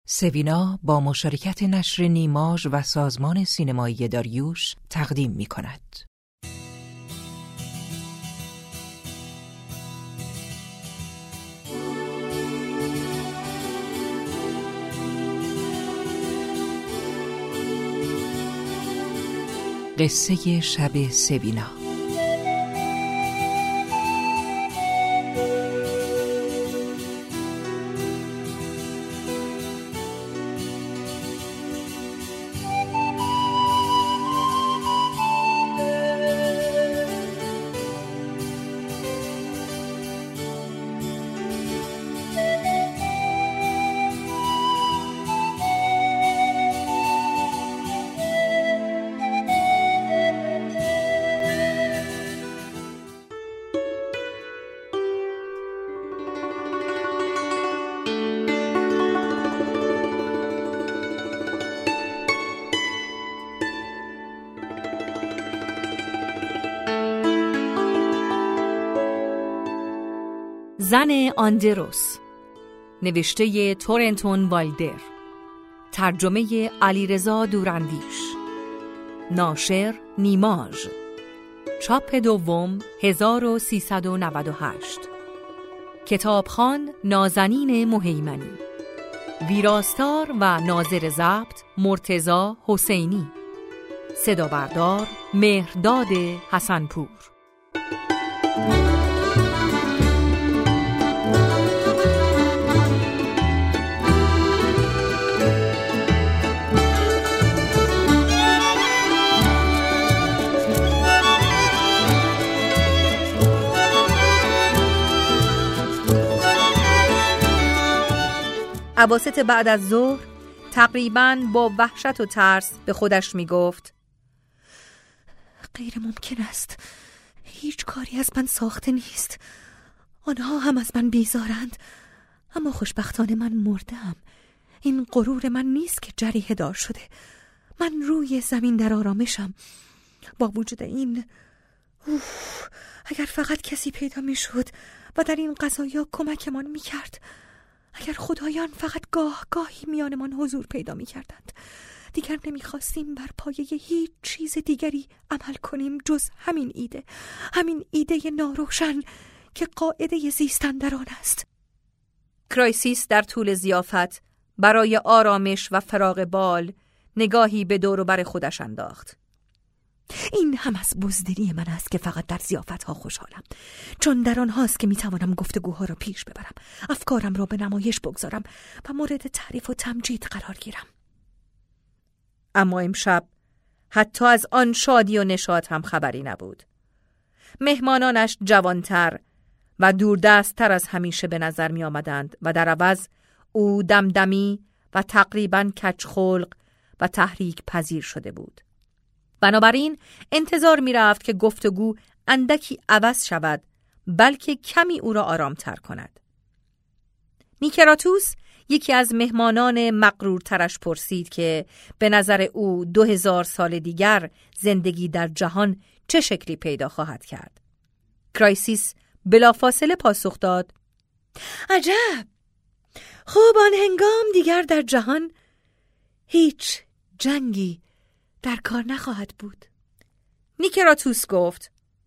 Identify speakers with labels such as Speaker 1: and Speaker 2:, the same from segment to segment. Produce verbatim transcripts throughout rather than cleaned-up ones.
Speaker 1: سوینا با مشارکت نشر نیماژ و سازمان سینمایی داریوش تقدیم می کند. قصه شب سوینا.
Speaker 2: زن آندروس، نوشته تورنتون وایلدر، ترجمه علیرضا دوراندیش، ناشر نیماژ، چاپ دوم هزار و سیصد و نود و هشت، کتابخوان نازنین مهیمنی، ویراستار و ناظر ضبط مرتضی حسینی، صدا بردار مهرداد حسنپور. اواسط بعد از ظهر تقریباً با وحشت و ترس به خودش می گفت غیر ممکن است، هیچ کاری از من ساخته نیست، آنها هم از من بیزارند، اما خوشبختانه من مردم. این غرور من نیست که جریحه دار شده، من روی زمین در آرامشم. با وجود این اوف، اگر فقط کسی پیدا می شد و در این قضایا کمکمان می کرد، اگر خدایان فقط گاه گاهی میانمان حضور پیدا می کردند، دیگر نمی خواستیم بر پایه هیچ چیز دیگری عمل کنیم جز همین ایده، همین ایده ناروشن که قاعده زیستن در آن است. کرایسیس در طول ضیافت برای آرامش و فراغ بال نگاهی به دور و بر خودش انداخت. این هم از بزدلی من است که فقط در ضیافت‌ها خوشحالم، چون در آنهاست که میتوانم گفتگوها را پیش ببرم، افکارم را به نمایش بگذارم و مورد تعریف و تمجید قرار گیرم. اما امشب حتی از آن شادی و نشاط هم خبری نبود. مهمانانش جوانتر و دوردست‌تر از همیشه به نظر می آمدند و در عوض او دمدمی و تقریباً کج‌خلق و تحریک پذیر شده بود. بنابراین انتظار می رفت که گفتگو اندکی عوض شود، بلکه کمی او را آرامتر کند. نیکراتوس یکی از مهمانان مغرورترش پرسید که به نظر او دو هزار سال دیگر زندگی در جهان چه شکلی پیدا خواهد کرد. کرایسیس بلافاصله پاسخ داد: عجب، خوب آن هنگام دیگر در جهان هیچ جنگی در کار نخواهد بود. نیکراتوس گفت: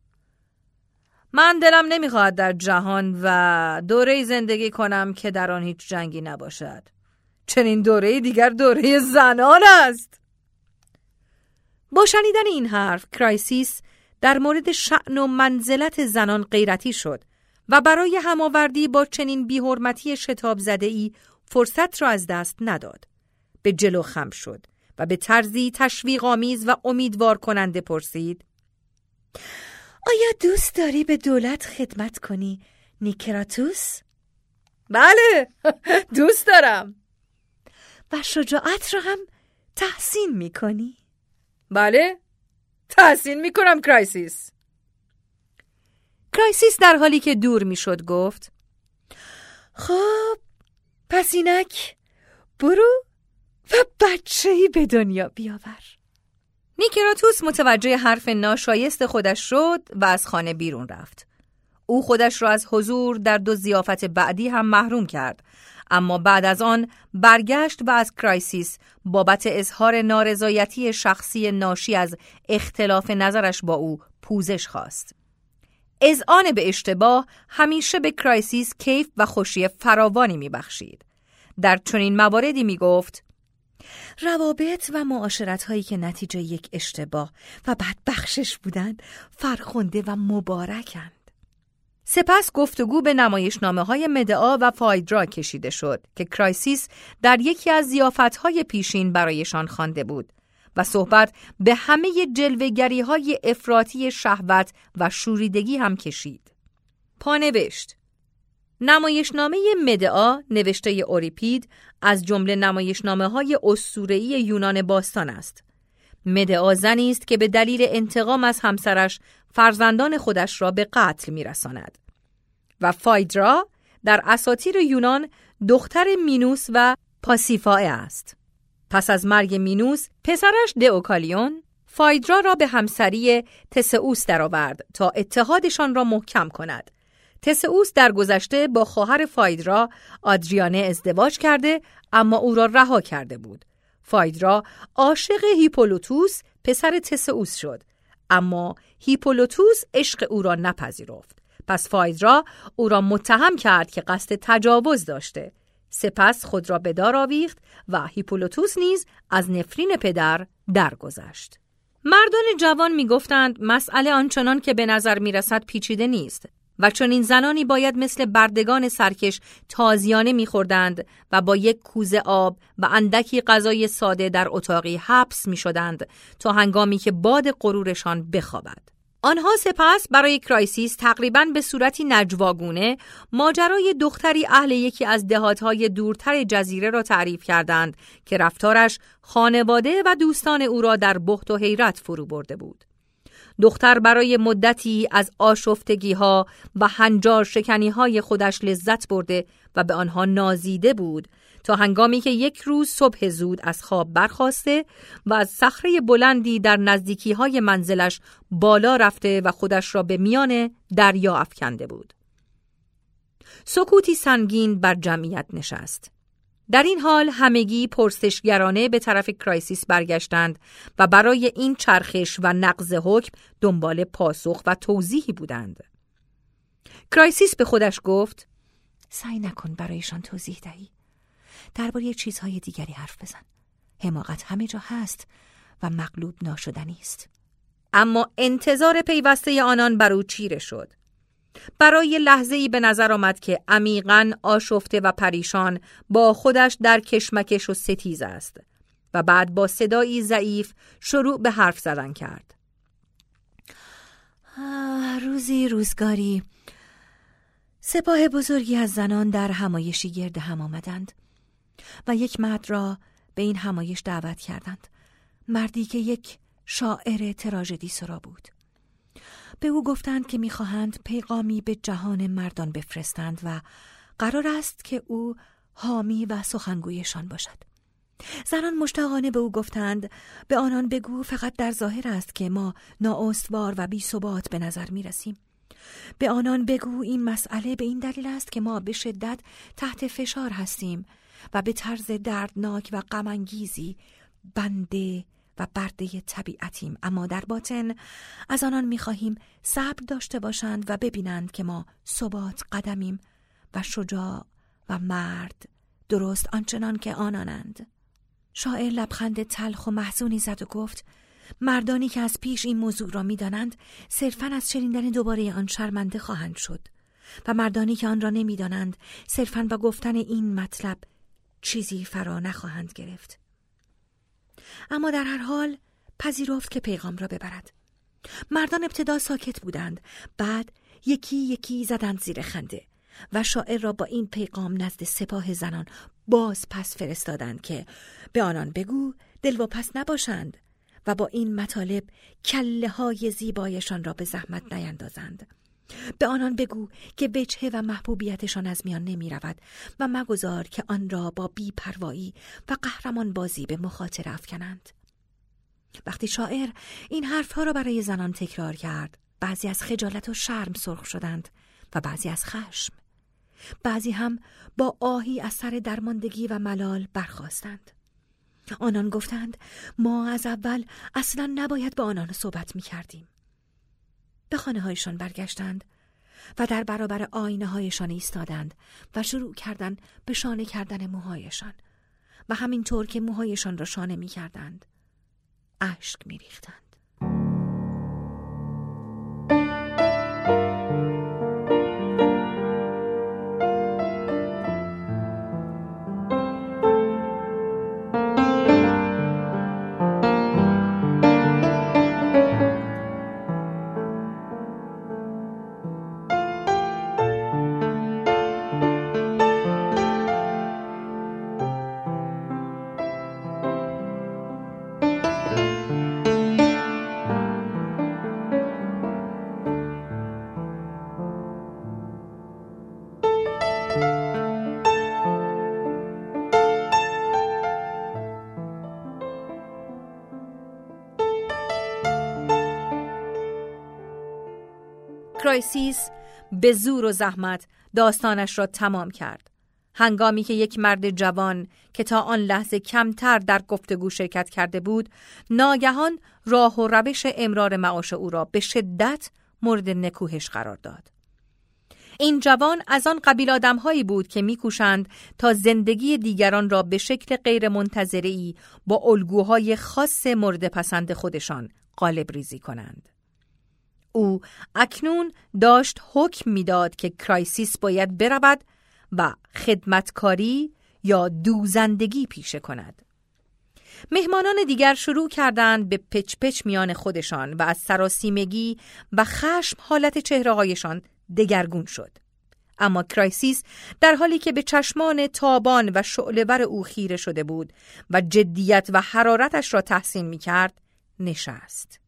Speaker 2: من دلم نمیخواهد در جهان و دوره‌ای زندگی کنم که در آن هیچ جنگی نباشد. چنین دوره‌ای دیگر دوره زنان است. با شنیدن این حرف کرایسیس در مورد شأن و منزلت زنان غیرتی شد و برای هماوردی با چنین بی‌حرمتی شتاب زده‌ای فرصت را از دست نداد. به جلو خم شد و به طرزی تشویق‌آمیز و امیدوار کننده پرسید: آیا دوست داری به دولت خدمت کنی نیکراتوس؟ بله، دوست دارم. و شجاعت را هم تحسین می‌کنی؟ بله، تحسین می‌کنم کرایسیس. کرایسیس در حالی که دور می‌شد گفت: خب پس اینک برو و بچه‌ای به دنیا بیاور. نیکراتوس متوجه حرف ناشایست خودش شد و از خانه بیرون رفت. او خودش را از حضور در دو ضیافت بعدی هم محروم کرد، اما بعد از آن برگشت و از کرایسیس بابت اظهار نارضایتی شخصی ناشی از اختلاف نظرش با او پوزش خواست. اذعان به اشتباه همیشه به کرایسیس کیف و خوشی فراوانی می‌بخشید. در چنین مواردی می‌گفت: روابط و معاشرت هایی که نتیجه یک اشتباه و بعد بخشش بودند فرخنده و مبارکند. سپس گفتگو به نمایشنامه های مدعا و فایدرا کشیده شد که کرایسیس در یکی از ضیافت‌های پیشین برایشان خوانده بود و صحبت به همه جلوه‌گری های افراطی شهوت و شوریدگی هم کشید. پانوشت: نمایشنامه مدعا نوشته اوریپید از جمله نمایشنامه‌های اسطوره‌ای یونان باستان است. مدعا زنی است که به دلیل انتقام از همسرش فرزندان خودش را به قتل می‌رساند و فایدرا در اساطیر یونان دختر مینوس و پاسیفائه است. پس از مرگ مینوس پسرش دئوکالیون فایدرا را به همسری تسئوس درآورد تا اتحادشان را محکم کند. تسئوس در گذشته با خواهر فایدرا آدریانه ازدواج کرده اما او را رها کرده بود. فایدرا عاشق هیپولوتوس پسر تسئوس شد اما هیپولوتوس عشق او را نپذیرفت. پس فایدرا او را متهم کرد که قصد تجاوز داشته. سپس خود را به دار آویخت و هیپولوتوس نیز از نفرین پدر درگذشت. مردان جوان می گفتند مسئله آنچنان که به نظر می رسد پیچیده نیست و چون این زنانی باید مثل بردگان سرکش تازیانه می خوردند و با یک کوزه آب و اندکی غذای ساده در اتاقی حبس می شدند تا هنگامی که باد غرورشان بخوابد. آنها سپس برای کرایسیس تقریباً به صورتی نجواگونه ماجرای دختری اهل یکی از دهاتهای دورتر جزیره را تعریف کردند که رفتارش خانواده و دوستان او را در بهت و حیرت فرو برده بود. دختر برای مدتی از آشفتگی‌ها و هنجار شکنی‌های خودش لذت برده و به آنها نازیده بود تا هنگامی که یک روز صبح زود از خواب برخاسته و از صخره بلندی در نزدیکی‌های منزلش بالا رفته و خودش را به میان دریا افکنده بود. سکوتی سنگین بر جمعیت نشست. در این حال همگی پرسشگرانه به طرف کرایسیس برگشتند و برای این چرخش و نقض حکم دنبال پاسخ و توضیحی بودند. کرایسیس به خودش گفت: سعی نکن برایشان توضیح دهی. درباره چیزهای دیگری حرف بزن. حماقت همه جا هست و مغلوب ناشدنی است. اما انتظار پیوسته آنان بر او چیره شد. برای لحظه‌ای به نظر آمد که عمیقاً آشفته و پریشان با خودش در کشمکش و ستیز است و بعد با صدایی ضعیف شروع به حرف زدن کرد. روزی روزگاری سپاه بزرگی از زنان در همایشی گرد هم آمدند و یک مرد را به این همایش دعوت کردند. مردی که یک شاعر تراژدی سرا بود. به او گفتند که می‌خواهند پیغامی به جهان مردان بفرستند و قرار است که او حامی و سخنگویشان باشد. زنان مشتاقانه به او گفتند به آنان بگو فقط در ظاهر است که ما نااستوار و بی ثبات به نظر می رسیم. به آنان بگو این مسئله به این دلیل است که ما به شدت تحت فشار هستیم و به طرز دردناک و غم‌انگیزی بنده و برده طبیعتیم، اما در باطن از آنان می‌خواهیم صبر داشته باشند و ببینند که ما ثبات قدمیم و شجاع و مرد درست آنچنان که آنانند. شاعر لبخند تلخ و محزونی زد و گفت مردانی که از پیش این موضوع را می‌دانند صرفاً از شنیدن دوباره آن شرمنده خواهند شد و مردانی که آن را نمی‌دانند صرفاً با گفتن این مطلب چیزی فرا نخواهند گرفت. اما در هر حال پذیرفت که پیغام را ببرد. مردان ابتدا ساکت بودند، بعد یکی یکی زدند زیر خنده و شاعر را با این پیغام نزد سپاه زنان باز پس فرستادند که به آنان بگو دلواپس نباشند و با این مطالب کله های زیبایشان را به زحمت نیندازند. به آنان بگو که وجهه و محبوبیتشان از میان نمی رود و مگذار که آن را با بی پروایی و قهرمان بازی به مخاطره افکنند. وقتی شاعر این حرفها را برای زنان تکرار کرد، بعضی از خجالت و شرم سرخ شدند و بعضی از خشم. بعضی هم با آهی از سر درماندگی و ملال برخاستند. آنان گفتند ما از اول اصلا نباید با آنان صحبت می کردیم. به خانه هایشان برگشتند و در برابر آینه هایشان ایستادند و شروع کردند به شانه کردن موهایشان و همینطور که موهایشان را شانه می کردند اشک می ریختند. کرایسیس به زور و زحمت داستانش را تمام کرد. هنگامی که یک مرد جوان که تا آن لحظه کمتر در گفتگو شرکت کرده بود، ناگهان راه و روش امرار معاش او را به شدت مورد نکوهش قرار داد. این جوان از آن قبیل آدم‌هایی بود که می‌کوشند تا زندگی دیگران را به شکل غیر منتظره‌ای با الگوهای خاص مورد پسند خودشان قالب ریزی کنند. او اکنون داشت حکم می‌داد که کرایسیس باید برود و خدمتکاری یا دوزندگی پیشه کند. مهمانان دیگر شروع کردند به پچ پچ میان خودشان و از سراسیمگی و خشم حالت چهره‌هایشان دگرگون شد. اما کرایسیس در حالی که به چشمان تابان و شعله‌ور او خیره شده بود و جدیت و حرارتش را تحسین می‌کرد، نشست.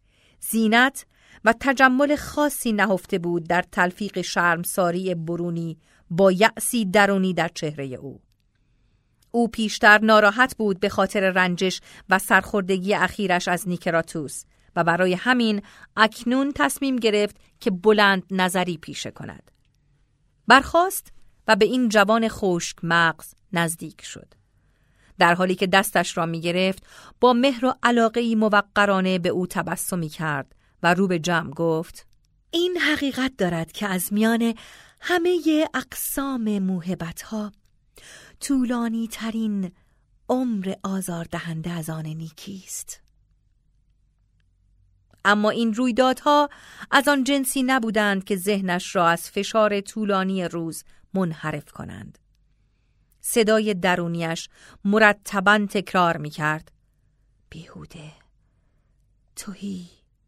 Speaker 2: زینت و تجمل خاصی نهفته بود در تلفیق شرمساری برونی با یأسی درونی در چهره او. او پیشتر ناراحت بود به خاطر رنجش و سرخوردگی اخیرش از نیکراتوس و برای همین اکنون تصمیم گرفت که بلند نظری پیشه کند. برخاست و به این جوان خشک مغز نزدیک شد. در حالی که دستش را می گرفت با مهر و علاقه‌ای موقرانه به او تبسمی کرد و رو به جمع گفت: این حقیقت دارد که از میان همه اقسام موهبت‌ها طولانی ترین عمر آزاردهنده از آن نیکیست. اما این رویدادها از آن جنسی نبودند که ذهنش را از فشار طولانی روز منحرف کنند. صدای درونیش مرتباً تکرار می کرد: بیهوده، توهی،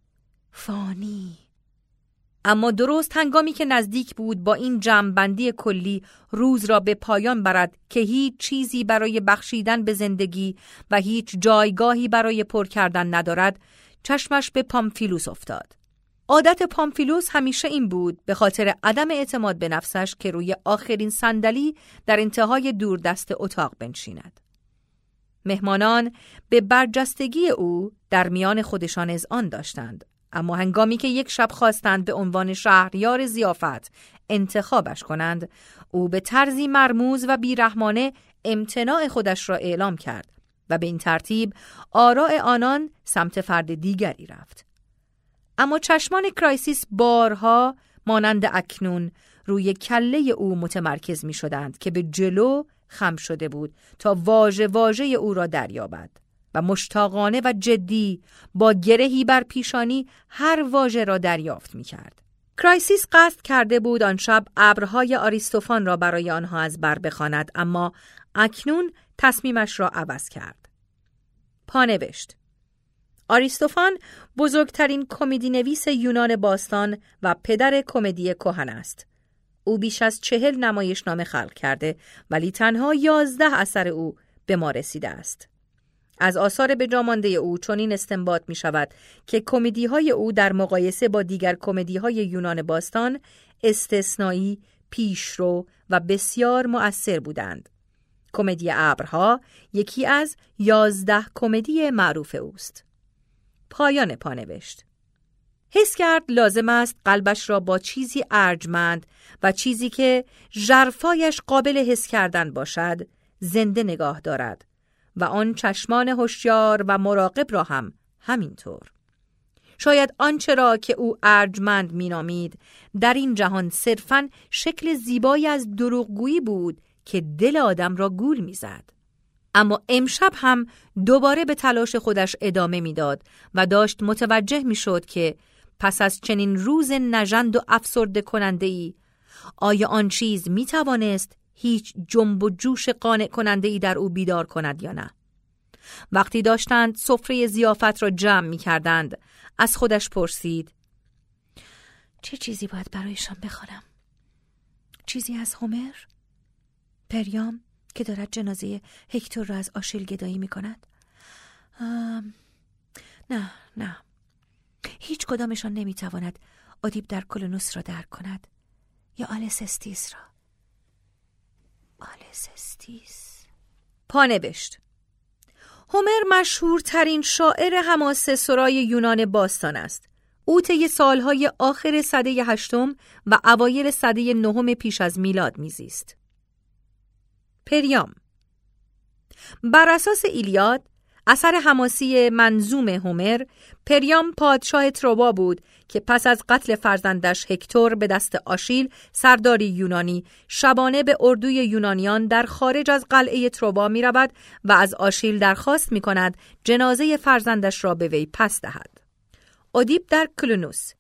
Speaker 2: فانی. اما درست هنگامی که نزدیک بود با این جمع‌بندی کلی روز را به پایان برد که هیچ چیزی برای بخشیدن به زندگی و هیچ جایگاهی برای پر کردن ندارد، چشمش به پامفیلوس افتاد. عادت پامفیلوس همیشه این بود به خاطر عدم اعتماد به نفسش که روی آخرین صندلی در انتهای دوردست اتاق بنشیند. مهمانان به برجستگی او در میان خودشان اذعان داشتند، اما هنگامی که یک شب خواستند به عنوان شهریار ضیافت انتخابش کنند، او به طرزی مرموز و بیرحمانه امتناع خودش را اعلام کرد و به این ترتیب آراء آنان سمت فرد دیگری رفت. اما چشمان کرایسیس بارها مانند اکنون روی کله او متمرکز می شدند که به جلو خم شده بود تا واژه واژه او را دریابد و مشتاقانه و جدی با گرهی بر پیشانی هر واژه را دریافت می کرد. کرایسیس قصد کرده بود آن شب ابرهای آریستوفان را برای آنها از بر بخواند، اما اکنون تصمیمش را عوض کرد. پانوشت: آریستوفان بزرگترین کمدی نویس یونان باستان و پدر کمدی کهن است. او بیش از چهل نمایشنامه خلق کرده ولی تنها یازده اثر او به ما رسیده است. از آثار به جا مانده او چنین استنباط می شود که کمدی‌های او در مقایسه با دیگر کمدی‌های یونان باستان استثنایی، پیشرو و بسیار مؤثر بودند. کمدی ابرها یکی از یازده کمدی معروف اوست. پایان پانوشت. حس کرد لازم است قلبش را با چیزی ارجمند و چیزی که ژرفایش قابل حس کردن باشد زنده نگاه دارد و آن چشمان هوشیار و مراقب را هم همینطور. شاید آنچه را که او ارجمند مینامید در این جهان صرفاً شکل زیبایی از دروغگویی بود که دل آدم را گول میزد. اما امشب هم دوباره به تلاش خودش ادامه میداد و داشت متوجه میشد که پس از چنین روز نژند و افسرده کننده‌ای آیا آن چیز میتوانست هیچ جنب و جوش قانع کننده‌ای در او بیدار کند یا نه؟ وقتی داشتند سفره ضیافت را جمع می‌کردند از خودش پرسید چه چیزی باید برایشان بخوانم؟ چیزی از هومر؟ پریام که دارد جنازه هکتور را از آشیل گدایی می‌کند؟ نه نه هیچ کدامشان نمی‌تواند اودیپ در کلونوس را درک کند یا آلسستیس را. آلسستیس. پانوشت. هومر مشهورترین شاعر حماسه سرای یونان باستان است. او طی سالهای آخر سده هشتم و اوایل سده نهم پیش از میلاد میزیست. پریام. بر اساس ایلیاد، اثر حماسی منظوم هومر، پریام پادشاه تروبا بود که پس از قتل فرزندش هکتور به دست آشیل، سرداری یونانی، شبانه به اردوی یونانیان در خارج از قلعه تروبا می رود و از آشیل درخواست می کند جنازه فرزندش را به وی پس دهد. اودیپ در کلونوس.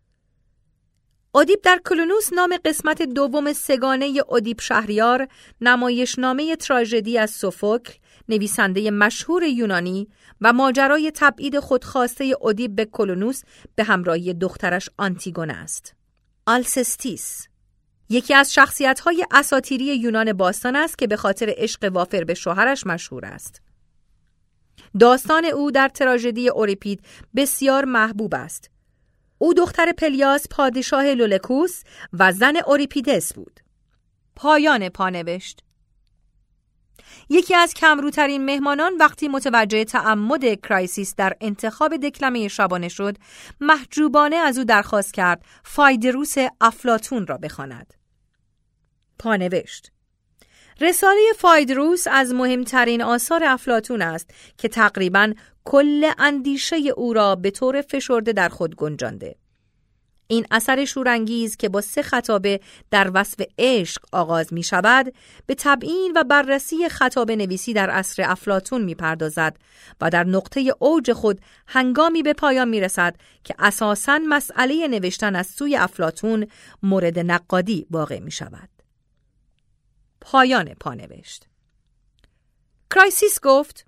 Speaker 2: اودیپ در کلونوس نام قسمت دوم سگانه اودیپ شهریار، نمایشنامه تراژدی از سوفوکل، نویسنده مشهور یونانی، و ماجرای تبعید خودخواسته اودیپ به کلونوس به همراهی دخترش آنتیگونه است. آلسستیس یکی از شخصیت‌های اساطیری یونان باستان است که به خاطر عشق وافر به شوهرش مشهور است. داستان او در تراژدی اوریپید بسیار محبوب است. او دختر پلیاس پادشاه لولکوس و زن اوریپیدس بود. پایان پانوشت. یکی از کمروترین مهمانان وقتی متوجه تعمد کرایسیس در انتخاب دکلمه شبانه شد، محجوبانه از او درخواست کرد فایدروس افلاطون را بخواند. پانوشت. رساله فایدروس از مهمترین آثار افلاطون است که تقریباً کل اندیشه او را به طور فشرده در خود گنجانده. این اثر شورانگیز که با سه خطابه در وصف عشق آغاز می شود، به تبیین و بررسی خطابه نویسی در عصر افلاطون می پردازد و در نقطه اوج خود هنگامی به پایان می رسد که اساساً مسئله نوشتن از سوی افلاطون مورد نقادی واقع می شود. پایان پانوشت. کرایسیس گفت: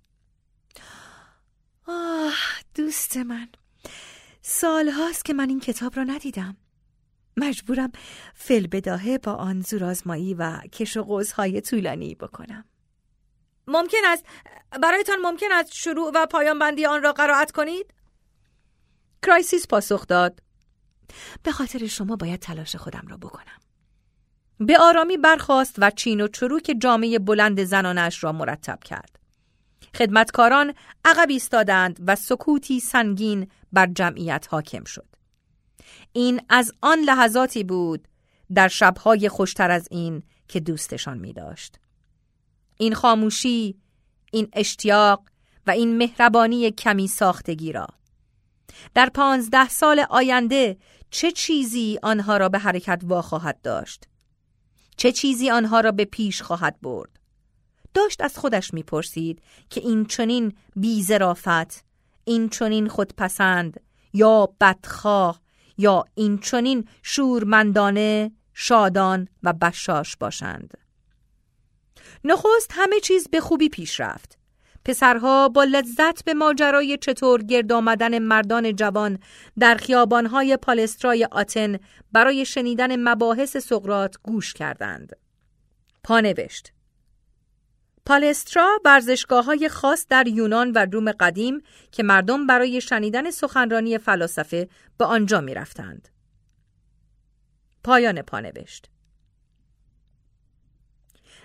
Speaker 2: آه دوست من، سال هاست که من این کتاب را ندیدم. مجبورم فی‌البداهه با آن زورآزمایی و کش و قوس‌های طولانی بکنم. ممکن است برایتان ممکن است شروع و پایان بندی آن را قرائت کنید؟ کرایسیس پاسخ داد: به خاطر شما باید تلاش خودم را بکنم. به آرامی برخاست و چین و چروک جامه بلند زنانش را مرتب کرد. خدمتکاران عقب ایستادند و سکوتی سنگین بر جمعیت حاکم شد. این از آن لحظاتی بود در شب‌های خوشتر از این که دوستشان می داشت. این خاموشی، این اشتیاق و این مهربانی کمی ساختگی را. در پانزده سال آینده چه چیزی آنها را به حرکت واخواهد داشت؟ چه چیزی آنها را به پیش خواهد برد؟ داشت از خودش میپرسید که این چنین بی‌ظرافت، این چنین خودپسند یا بدخواه یا این چنین شورمندانه، شادان و بشاش باشند. نخست همه چیز به خوبی پیش رفت. پسرها با لذت به ماجرای چطور گرد آمدن مردان جوان در خیابانهای پالسترای آتن برای شنیدن مباحث سقراط گوش کردند. پانوشت. پالسترا ورزشگاه‌های خاص در یونان و روم قدیم که مردم برای شنیدن سخنرانی فلاسفه به آنجا می رفتند. پایان پانوشت.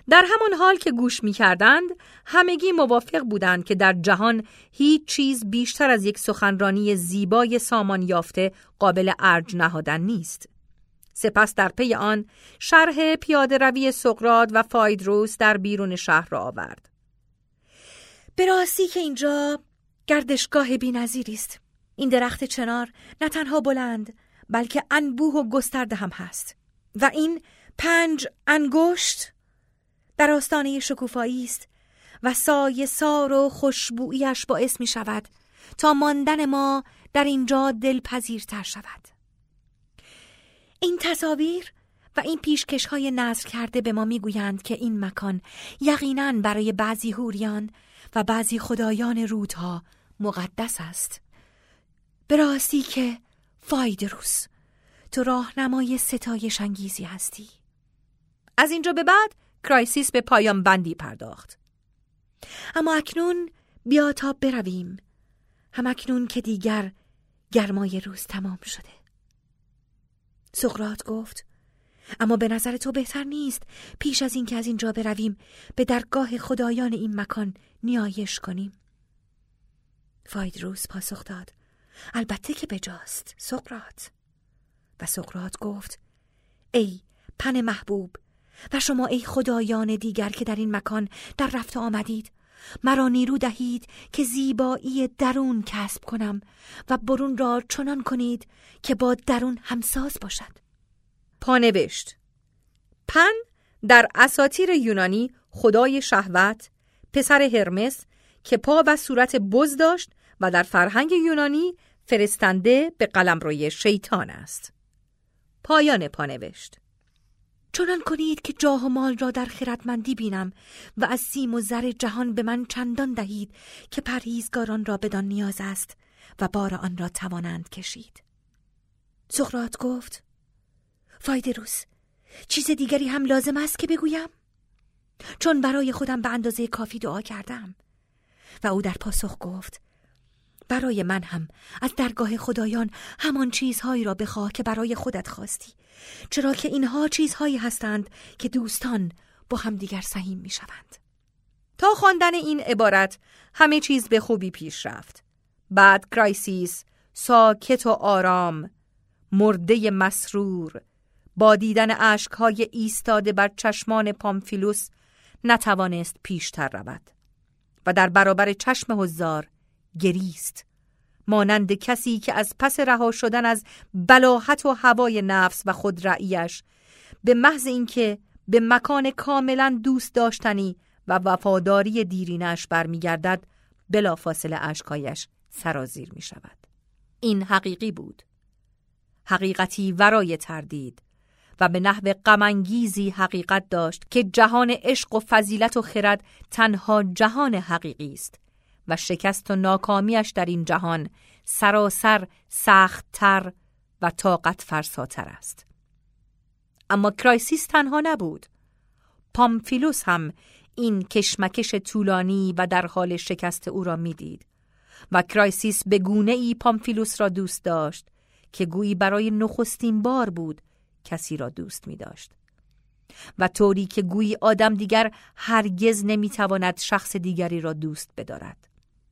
Speaker 2: در همان حال که گوش می کردند، همگی موافق بودند که در جهان هیچ چیز بیشتر از یک سخنرانی زیبای سامان یافته قابل ارج نهادن نیست. سپس در پی آن شرح پیاده روی سقراط و فایدروس در بیرون شهر را آورد. به راستی که اینجا گردشگاه بی‌نظیری است. این درخت چنار نه تنها بلند بلکه انبوه و گسترده هم هست و این پنج انگشت در آستانه شکوفایی است و سایه سار و خوشبوییش باعث می شود تا ماندن ما در اینجا دلپذیرتر شود. این تصاویر و این پیشکش های نظر کرده به ما می گویند که این مکان یقیناً برای بعضی حوریان و بعضی خدایان رودها مقدس است. به راستی که فایدروس، تو راهنمای ستایش انگیزی هستی. از اینجا به بعد کرایسیس به پایان بندی پرداخت. اما اکنون بیا تا برویم، هم اکنون که دیگر گرمای روز تمام شده. سقراط گفت اما به نظر تو بهتر نیست پیش از این که از اینجا برویم به درگاه خدایان این مکان نیایش کنیم؟ فایدروس پاسخ داد البته که بجاست سقراط. و سقراط گفت ای پن محبوب و شما ای خدایان دیگر که در این مکان در رفت آمدید، مرا نیرو دهید که زیبایی درون کسب کنم و برون را چنان کنید که با درون همساز باشد.
Speaker 3: پانوشت: پن در اساطیر یونانی خدای شهوت، پسر هرمس که پا و صورت بز داشت و در فرهنگ یونانی فرستنده به قلمروی شیطان است. پایان پانوشت.
Speaker 2: چنان کنید که جاه و مال را در خردمندی بینم و از سیم و زر جهان به من چندان دهید که پرهیزگاران را بدان نیاز است و بار آن را توانند کشید. سقراط گفت فایدروس، چیز دیگری هم لازم است که بگویم؟ چون برای خودم به اندازه کافی دعا کردم. و او در پاسخ گفت برای من هم از درگاه خدایان همان چیزهایی را بخواه که برای خودت خواستی، چرا که اینها چیزهایی هستند که دوستان با هم دیگر سهیم می شوند.
Speaker 3: تا خواندن این عبارت همه چیز به خوبی پیش رفت. بعد کرایسیس ساکت و آرام، مرده مسرور، با دیدن اشک‌های ایستاده بر چشمان پامفیلوس نتوانست پیشتر رود و در برابر چشم حضار گریست، مانند کسی که از پس رها شدن از بلاهت و هوای نفس و خودرأیش به محض اینکه به مکان کاملا دوست داشتنی و وفاداری دیرینش برمیگردد بلافاصله اشکایش سرازیر می شود. این حقیقی بود، حقیقتی ورای تردید و به نحو غم‌انگیزی حقیقت داشت که جهان عشق و فضیلت و خرد تنها جهان حقیقی است و شکست و ناکامیش در این جهان سراسر سخت‌تر و طاقت فرساتر است. اما کرایسیس تنها نبود. پامفیلوس هم این کشمکش طولانی و در حال شکست او را میدید و کرایسیس به گونه‌ای پامفیلوس را دوست داشت که گویی برای نخستین بار بود کسی را دوست می داشت و طوری که گویی آدم دیگر هرگز نمی تواند شخص دیگری را دوست بدارد.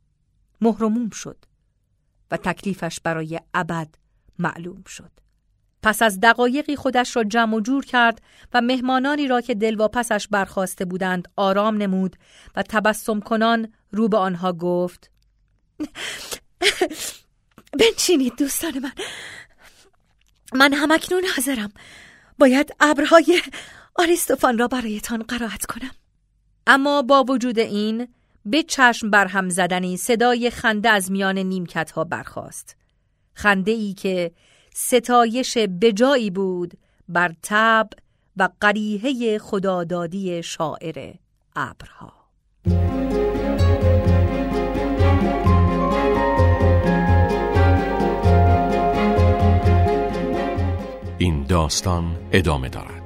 Speaker 3: مهرموم شد و تکلیفش برای ابد معلوم شد. پس از دقایقی خودش را جمع و جور کرد و مهمانانی را که دلواپسش برخاسته بودند آرام نمود و تبسم کنان رو به آنها گفت
Speaker 2: بنشینید دوستان من، من همکنون حاضرم. باید ابرهای آریستوفان را برایتان قرائت کنم.
Speaker 3: اما با وجود این به چشم برهم زدنی صدای خنده از میان نیمکت‌ها برخاست. خنده ای که ستایش بجایی بود بر طبع و قریحه خدادادی شاعر ابرها.
Speaker 4: این داستان ادامه دارد.